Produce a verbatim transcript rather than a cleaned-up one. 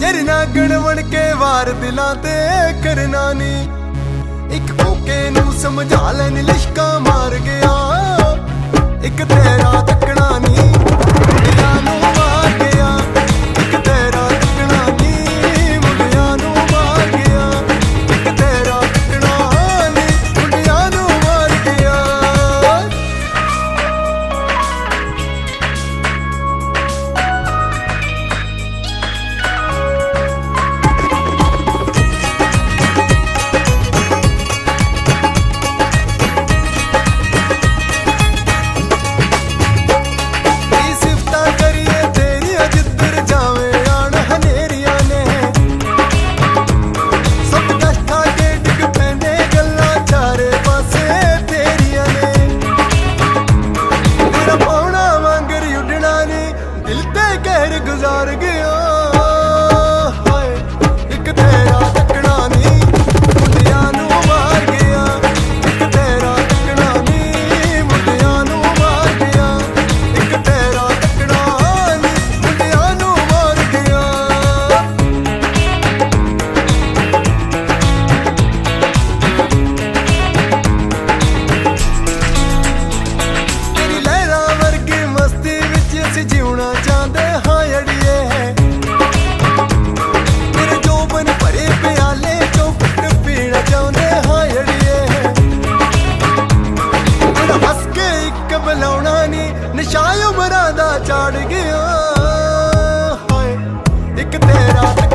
करना गणवण के वार दिलां ते करना नी। एक कोके नू समझा लैन लिशका मार गया, एक तेरा तकना नी मुंडियां नू मार गया, एक तेरा तकना नी मुंडियां नू मार गया, एक तेरा तकना नी मुंडियां नू मार गया। गुजार गया हाय, एक तेरा तकना नी मुंडियां नू मार गया, एक तेरा तकना नी मुंडियां नू मार गया, एक तेरा तकना नी मुंडियां नू मार गया। तेरी लहरां वर्गी मस्ती विच असीं जीउणा चाहंदे नशा उमरां दा चढ़ गया हाय, एक तेरा